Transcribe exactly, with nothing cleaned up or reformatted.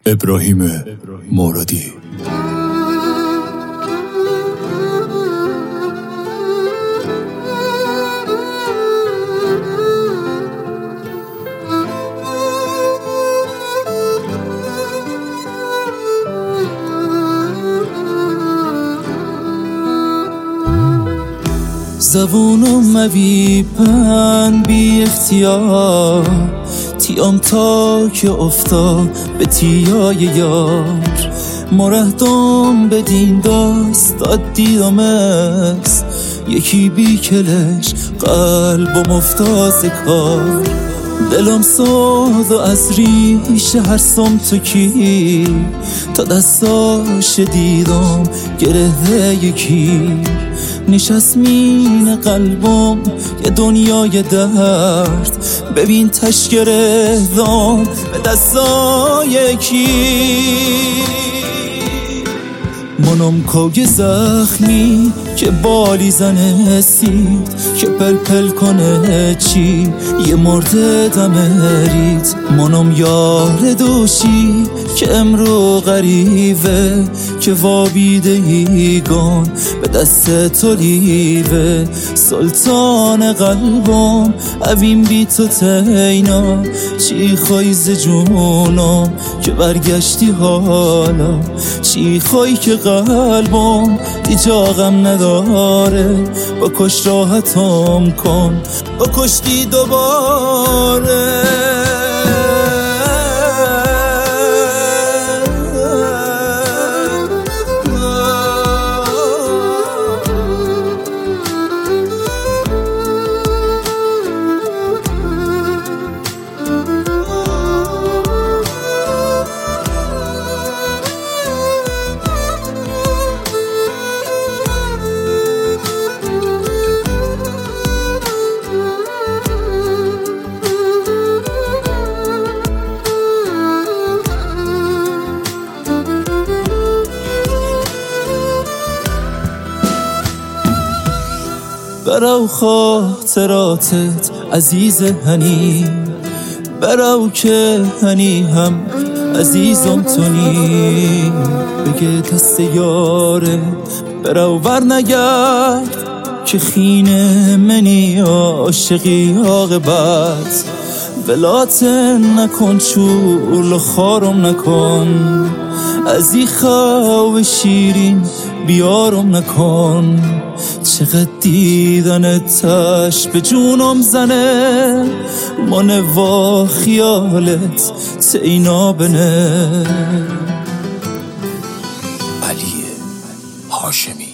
ابراهیم مرادی. زبونم موی پن بی اختیار تیام تا که افتا به تیای یار مرهدم به دین داست دیدم است یکی بی کلش قلبم افتاز کار دلم ساد و از ریش هر سم تو کی تا دستاش دیدم گره یکی نشست مین قلبم یه دنیای درد ببین تش گردم به دستای کی منم کوگ زخمی که بالی زنه سید که پل پل کنه چی یه مرده دمرید منم یار دوشی که امرو غریبه که وابیده ایگان به دست تو لیوه سلطان قلبم اویم بی تو تینا چی خوای ز جونم که برگشتی حالا چی خوای که قلبم دیجا غم نداره با کش راحتم کن با کشتی دوباره برو خاطراتت عزیز هنی برو که هنی هم عزیزم تونی بگه دست یاره برو ورنگرد که خینه منی عاشقی عاقبت ولات نکن چول خارم نکن از این خواب شیرین بیارم نکن چقدر دیدنتش به جونم زنه من وا خیالت تینا بنه. علی هاشمی.